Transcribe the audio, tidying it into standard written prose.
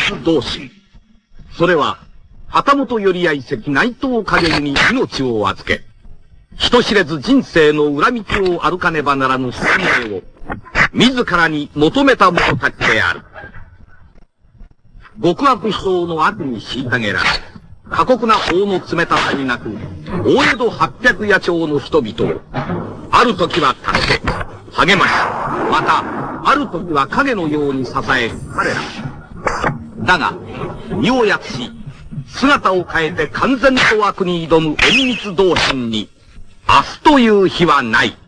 密同心。それは、旗本より合関内藤影湯に命を預け、人知れず人生の裏道を歩かねばならぬ宿命を、自らに求めた者たちである。極悪党の悪に虐げられ、過酷な法の冷たさになく、大江戸800野町の人々を、ある時は助け、励まし、また、ある時は影のように支え、彼ら。だが、身をやつし、姿を変えて完全と悪に挑む隠密同心に、明日という日はない。